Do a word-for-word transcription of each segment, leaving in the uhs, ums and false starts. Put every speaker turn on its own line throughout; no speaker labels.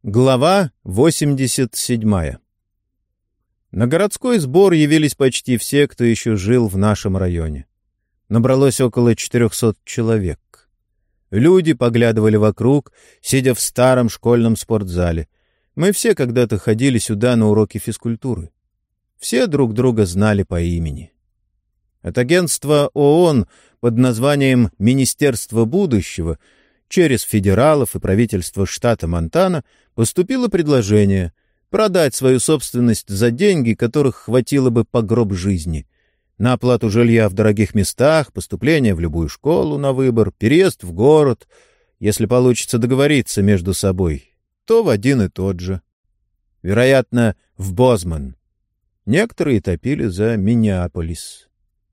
Глава восемьдесят седьмая. На городской сбор явились почти все, кто еще жил в нашем районе. Набралось около четырехсот человек. Люди поглядывали вокруг, сидя в старом школьном спортзале. Мы все когда-то ходили сюда на уроки физкультуры. Все друг друга знали по имени. От агентства ООН под названием «Министерство будущего» через федералов и правительство штата Монтана поступило предложение продать свою собственность за деньги, которых хватило бы по гроб жизни, на оплату жилья в дорогих местах, поступление в любую школу на выбор, переезд в город, если получится договориться между собой, то в один и тот же. Вероятно, в Бозман. Некоторые топили за Миннеаполис.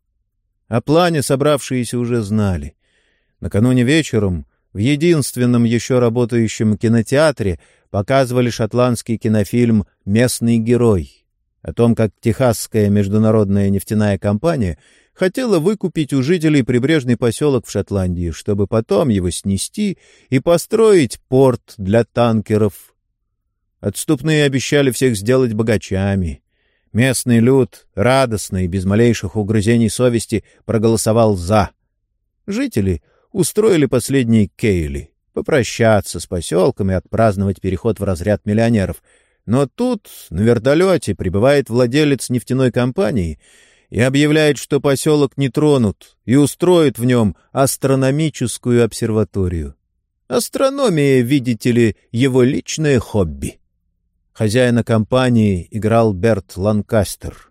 О плане собравшиеся уже знали. Накануне вечером в единственном еще работающем кинотеатре показывали шотландский кинофильм «Местный герой» о том, как Техасская международная нефтяная компания хотела выкупить у жителей прибрежный поселок в Шотландии, чтобы потом его снести и построить порт для танкеров. Отступные обещали всех сделать богачами. Местный люд, радостно и без малейших угрызений совести, проголосовал «за». Жители устроили последние кейли, попрощаться с поселком и отпраздновать переход в разряд миллионеров. Но тут на вертолете прибывает владелец нефтяной компании и объявляет, что поселок не тронут, и устроит в нем астрономическую обсерваторию. Астрономия, видите ли, его личное хобби. Хозяина компании играл Берт Ланкастер.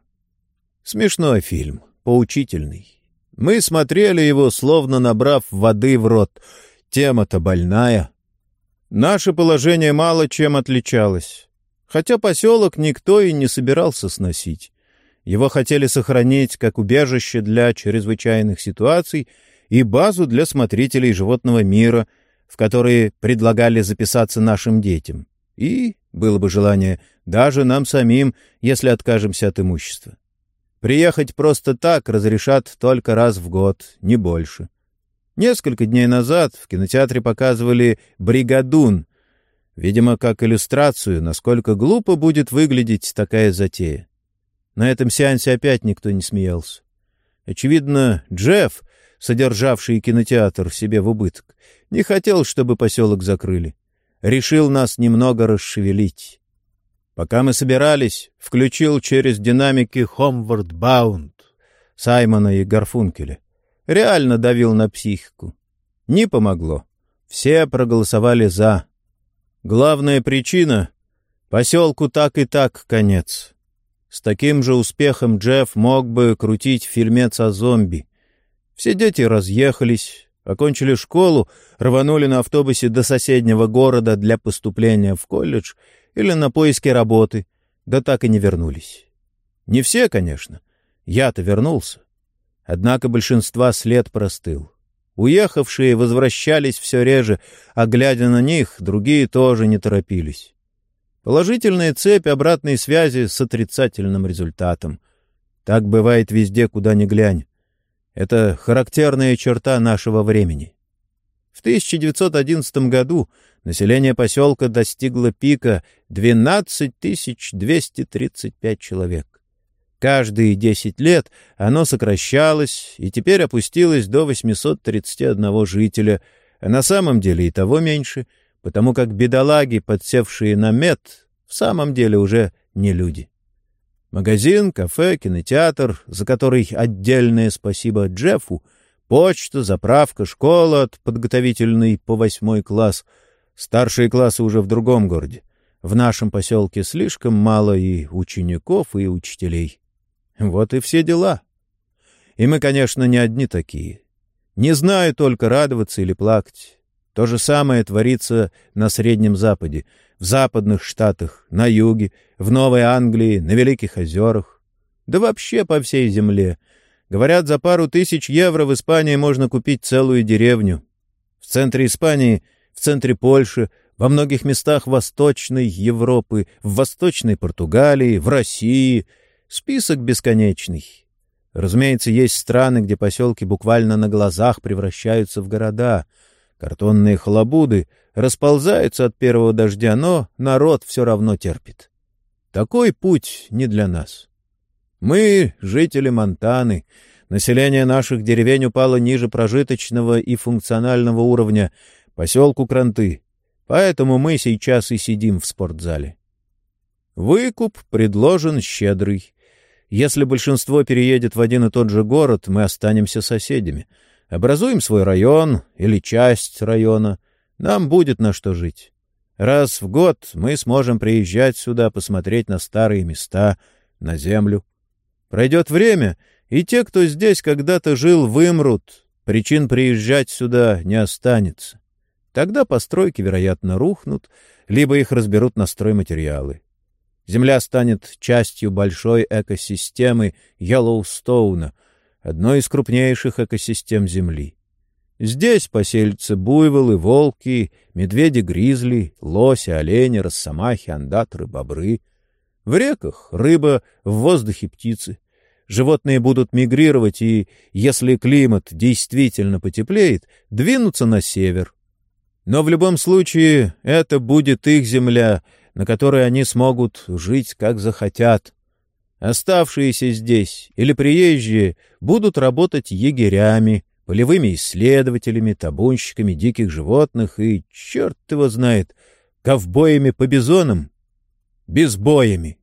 Смешной фильм, поучительный. Мы смотрели его, словно набрав воды в рот. Тема-то больная. Наше положение мало чем отличалось. Хотя поселок никто и не собирался сносить. Его хотели сохранить как убежище для чрезвычайных ситуаций и базу для смотрителей животного мира, в которые предлагали записаться нашим детям. И, было бы желание, даже нам самим, если откажемся от имущества. Приехать просто так разрешат только раз в год, не больше. Несколько дней назад в кинотеатре показывали «Бригадун», видимо, как иллюстрацию, насколько глупо будет выглядеть такая затея. На этом сеансе опять никто не смеялся. Очевидно, Джефф, содержавший кинотеатр себе в убыток, не хотел, чтобы поселок закрыли. Решил нас немного расшевелить. Пока мы собирались, включил через динамики «Homeward Bound» Саймона и Гарфункеля. Реально давил на психику. Не помогло. Все проголосовали «за». Главная причина — поселку так и так конец. С таким же успехом Джефф мог бы крутить фильмец о зомби. Все дети разъехались, окончили школу, рванули на автобусе до соседнего города для поступления в колледж или на поиски работы, да так и не вернулись. Не все, конечно. Я-то вернулся. Однако большинства след простыл. Уехавшие возвращались все реже, а, глядя на них, другие тоже не торопились. Положительная цепь обратной связи с отрицательным результатом. Так бывает везде, куда ни глянь. Это характерная черта нашего времени. В тысяча девятьсот одиннадцатом году население поселка достигло пика двенадцать тысяч двести тридцать пять человек. Каждые десять лет оно сокращалось и теперь опустилось до восьмисот тридцати одного жителя, а на самом деле и того меньше, потому как бедолаги, подсевшие на мед, в самом деле уже не люди. Магазин, кафе, кинотеатр, за который отдельное спасибо Джеффу, почта, заправка, школа от подготовительной по восьмой класс. Старшие классы уже в другом городе. В нашем поселке слишком мало и учеников, и учителей. Вот и все дела. И мы, конечно, не одни такие. Не знаю только, радоваться или плакать. То же самое творится на Среднем Западе, в западных штатах, на юге, в Новой Англии, на Великих озерах. Да вообще по всей земле. Говорят, за пару тысяч евро в Испании можно купить целую деревню. В центре Испании, в центре Польши, во многих местах Восточной Европы, в Восточной Португалии, в России. Список бесконечный. Разумеется, есть страны, где поселки буквально на глазах превращаются в города. Картонные халабуды, расползаются от первого дождя, но народ все равно терпит. Такой путь не для нас. Мы — жители Монтаны. Население наших деревень упало ниже прожиточного и функционального уровня, поселку Кранты. Поэтому мы сейчас и сидим в спортзале. Выкуп предложен щедрый. Если большинство переедет в один и тот же город, мы останемся соседями. Образуем свой район или часть района. Нам будет на что жить. Раз в год мы сможем приезжать сюда, посмотреть на старые места, на землю. Пройдет время, и те, кто здесь когда-то жил, вымрут. Причин приезжать сюда не останется. Тогда постройки, вероятно, рухнут, либо их разберут на стройматериалы. Земля станет частью большой экосистемы Йеллоустоуна, одной из крупнейших экосистем Земли. Здесь поселятся буйволы, волки, медведи-гризли, лоси, олени, росомахи, ондатры, бобры. В реках — рыба, в воздухе — птицы. Животные будут мигрировать и, если климат действительно потеплеет, двинуться на север. Но в любом случае это будет их земля, на которой они смогут жить как захотят. Оставшиеся здесь или приезжие будут работать егерями, полевыми исследователями, табунщиками диких животных и, черт его знает, ковбоями по бизонам, безбоями.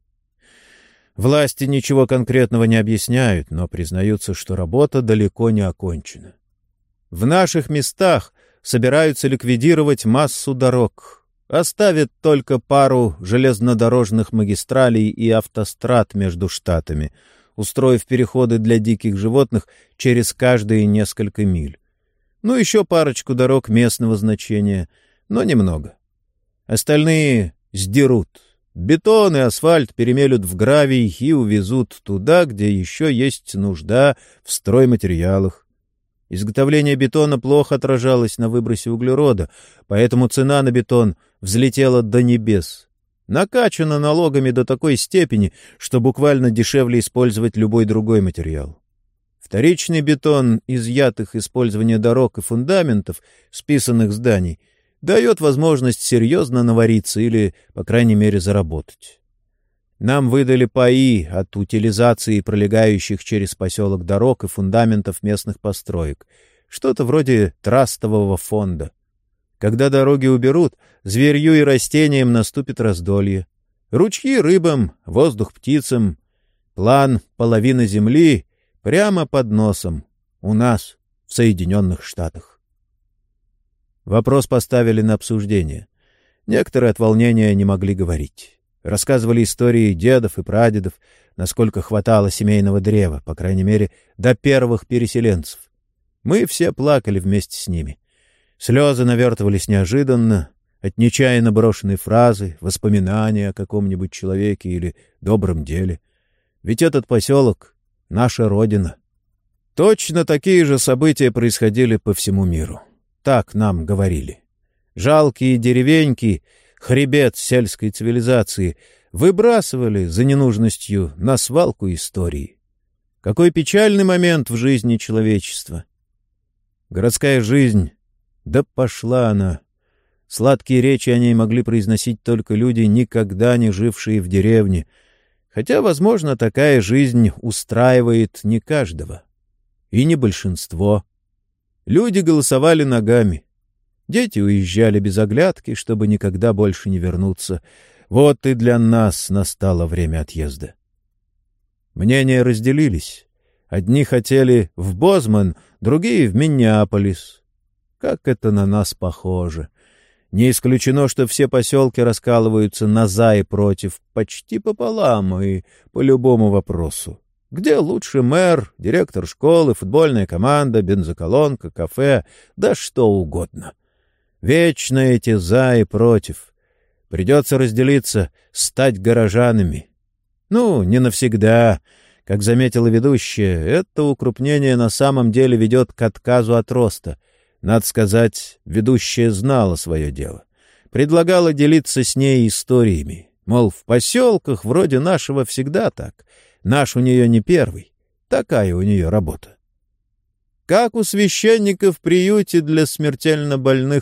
Власти ничего конкретного не объясняют, но признаются, что работа далеко не окончена. В наших местах собираются ликвидировать массу дорог, оставят только пару железнодорожных магистралей и автострад между штатами, устроив переходы для диких животных через каждые несколько миль. Ну, еще парочку дорог местного значения, но немного. Остальные сдерут. Бетон и асфальт перемелют в гравий и увезут туда, где еще есть нужда в стройматериалах. Изготовление бетона плохо отражалось на выбросе углерода, поэтому цена на бетон взлетела до небес. Накачана налогами до такой степени, что буквально дешевле использовать любой другой материал. Вторичный бетон, изъятых использования дорог и фундаментов, списанных зданий, дает возможность серьезно навариться или, по крайней мере, заработать. Нам выдали паи от утилизации пролегающих через поселок дорог и фундаментов местных построек, что-то вроде трастового фонда. Когда дороги уберут, зверью и растениям наступит раздолье. Ручьи рыбам, воздух птицам. План половины земли прямо под носом у нас в Соединенных Штатах. Вопрос поставили на обсуждение. Некоторые от волнения не могли говорить. Рассказывали истории дедов и прадедов, насколько хватало семейного древа, по крайней мере, до первых переселенцев. Мы все плакали вместе с ними. Слезы навертывались неожиданно, от нечаянно брошенной фразы, воспоминания о каком-нибудь человеке или добром деле. Ведь этот поселок — наша родина. Точно такие же события происходили по всему миру. Так нам говорили. Жалкие деревеньки, хребет сельской цивилизации, выбрасывали за ненужностью на свалку истории. Какой печальный момент в жизни человечества. Городская жизнь, да пошла она. Сладкие речи о ней могли произносить только люди, никогда не жившие в деревне, хотя, возможно, такая жизнь устраивает не каждого. И не большинство. Люди голосовали ногами. Дети уезжали без оглядки, чтобы никогда больше не вернуться. Вот и для нас настало время отъезда. Мнения разделились. Одни хотели в Бозман, другие — в Миннеаполис. Как это на нас похоже. Не исключено, что все поселки раскалываются на «за» и «против» почти пополам и по любому вопросу. Где лучше мэр, директор школы, футбольная команда, бензоколонка, кафе, да что угодно. Вечно эти «за» и «против». Придется разделиться, стать горожанами. Ну, не навсегда. Как заметила ведущая, это укрупнение на самом деле ведет к отказу от роста. Надо сказать, ведущая знала свое дело. Предлагала делиться с ней историями. Мол, в поселках вроде нашего всегда так. Наш у нее не первый. Такая у нее работа. Как у священника в приюте для смертельно больных,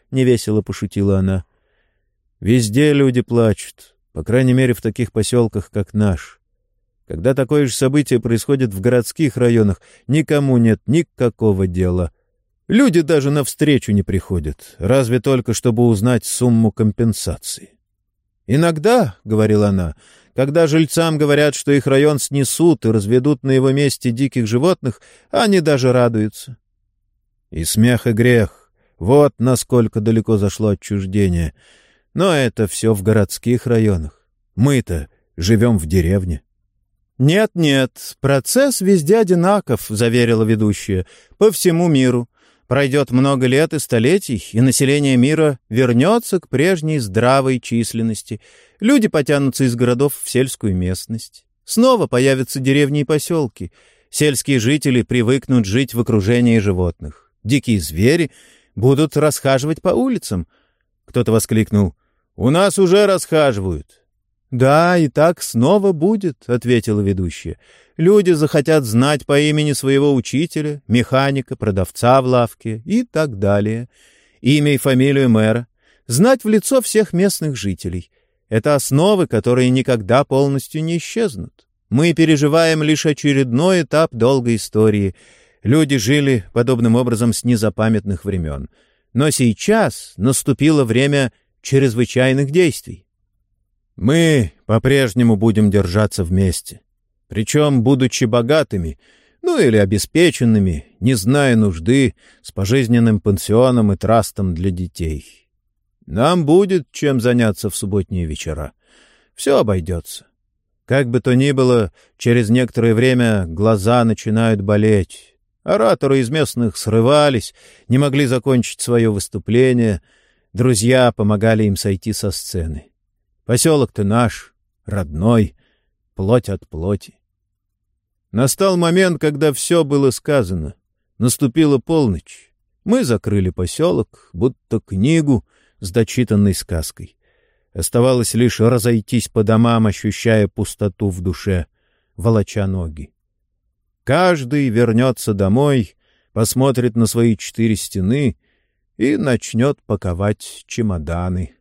— невесело пошутила она. «Везде люди плачут, по крайней мере, в таких поселках, как наш. Когда такое же событие происходит в городских районах, никому нет никакого дела. Люди даже навстречу не приходят, разве только чтобы узнать сумму компенсации. «Иногда, — говорила она, — когда жильцам говорят, что их район снесут и разведут на его месте диких животных, они даже радуются». И смех, и грех. Вот насколько далеко зашло отчуждение. Но это все в городских районах. Мы-то живем в деревне. «Нет-нет, процесс везде одинаков», — заверила ведущая, — «по всему миру. Пройдет много лет и столетий, и население мира вернется к прежней здравой численности. Люди потянутся из городов в сельскую местность. Снова появятся деревни и поселки. Сельские жители привыкнут жить в окружении животных. Дикие звери будут расхаживать по улицам». Кто-то воскликнул: «У нас уже расхаживают». «Да, и так снова будет», — ответила ведущая. «Люди захотят знать по имени своего учителя, механика, продавца в лавке и так далее. Имя и фамилию мэра. Знать в лицо всех местных жителей. Это основы, которые никогда полностью не исчезнут. Мы переживаем лишь очередной этап долгой истории. Люди жили подобным образом с незапамятных времен. Но сейчас наступило время чрезвычайных действий. Мы по-прежнему будем держаться вместе, причем будучи богатыми, ну или обеспеченными, не зная нужды, с пожизненным пансионом и трастом для детей. Нам будет чем заняться в субботние вечера. Все обойдется. Как бы то ни было, через некоторое время глаза начинают болеть. Ораторы из местных срывались, не могли закончить свое выступление. Друзья помогали им сойти со сцены. Поселок-то наш, родной, плоть от плоти. Настал момент, когда все было сказано. Наступила полночь. Мы закрыли поселок, будто книгу с дочитанной сказкой. Оставалось лишь разойтись по домам, ощущая пустоту в душе, волоча ноги. Каждый вернется домой, посмотрит на свои четыре стены и начнет паковать чемоданы.